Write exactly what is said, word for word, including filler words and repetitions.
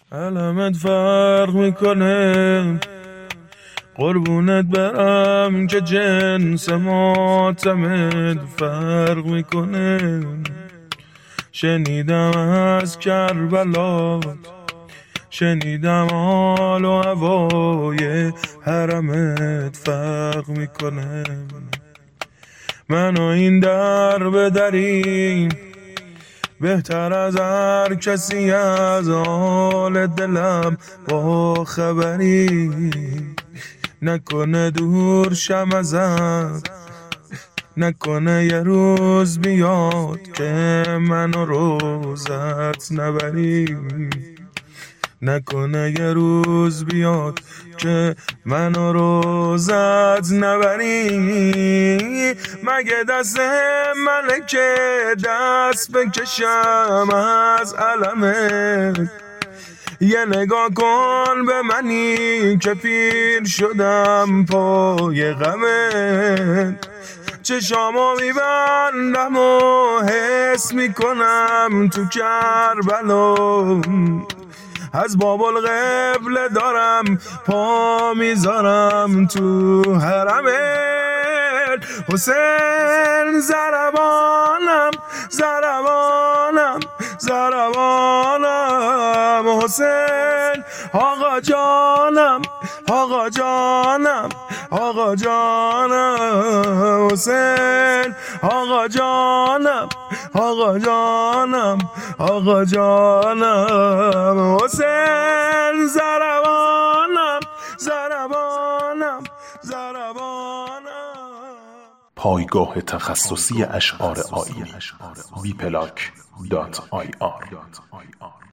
علمت فرق میکنه، قربونت برم که جنس ماتمت فرق میکنه. شنیدم از کربلا، شنیدم حال و هوای حرمت فرق میکنه. من و این در به دریم، بهتر از هر کسی از حال دلم با خبری. نکنه دور شم ازت، نکنه یه روز بیاد که منو روزت نبری. نکنه یه روز بیاد که منو روزت نبری. مگه دست منه که دست بکشم از علمت؟ یه نگاه کن به منی که پیر شدم پای غمت. چشامو میبندم و حس میکنم تو کربلا، از بابل قبله دارم پا میذارم تو حرمت. حسین زربانم زربانم زربانم، حسین آقا جانم آقا جانم آقا جانم، حسین آقا جانم آقا جانم آقا جانم، حسین زربانم زربانم زربانم. پایگاه تخصصی اشعار آیینی بی پلاک دات آی آر